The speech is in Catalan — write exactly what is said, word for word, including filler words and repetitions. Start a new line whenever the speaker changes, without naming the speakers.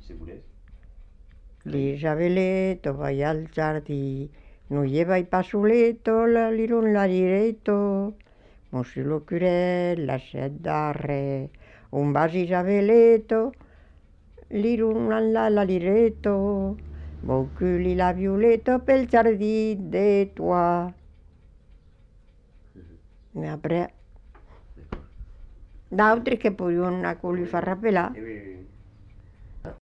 L'Isabeleto vai al giardì, non gli vai pa su letto, la lirun la liretto, Mosilo Curella se darre, un bacio Isabeleto, lirun la la liretto, Bouculi la violetto pel giardì de toi. E après, d'autri che poi una che li fa rappelà.